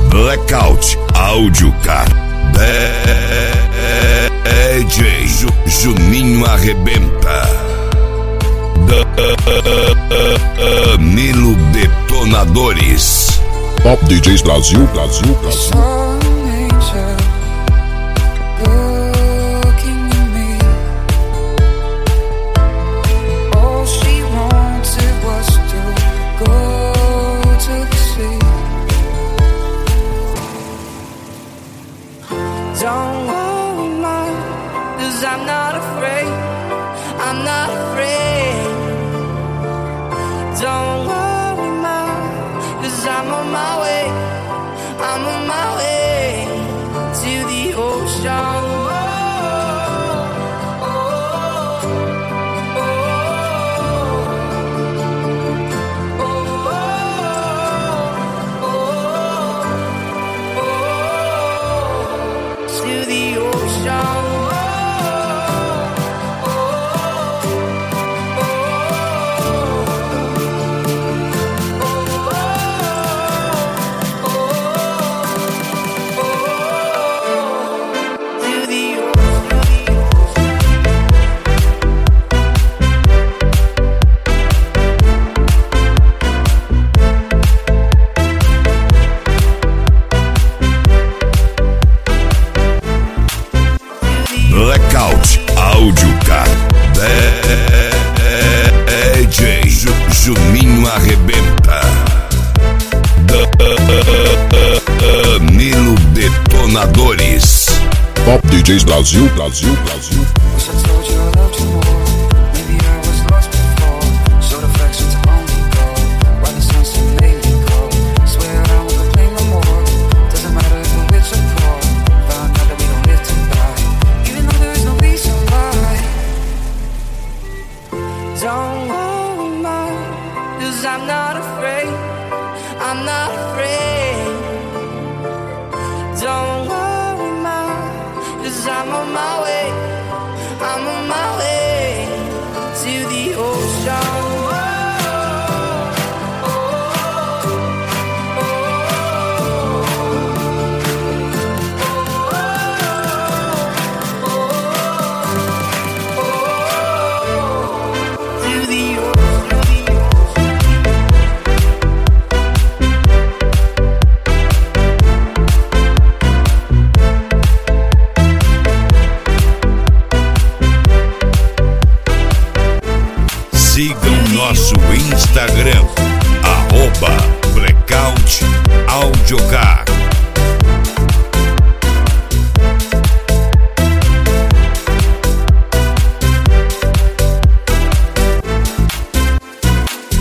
Blackout Audiocar. DJ Juninho arrebenta. Danilo Detonadores. Top DJs Brasil. Don't worry, Mom, 'cause I'm not afraid. I'm not afraid. Don't worry, Mom, 'cause I'm on my way. I'm on my way to the ocean. To the ocean. Blackout Audiocar. DJ Juninho arrebenta. Danilo Detonadores. Top DJs Brasil. Wish I told you I loved you more. Maybe I was lost before. Showed affection to only go. Why the sunset made me cold. Swear I won't complain no more. Doesn't matter if we're rich or poor. Found out that we don't live to die. Even though there is no reason why. Don't worry, Mom, 'cause I'm not afraid. I'm not afraid. Don't worry, Mom, 'cause I'm on my way. I'm on my way to the ocean. To the ocean. Sigam nosso Instagram, @Blackout Audiocar.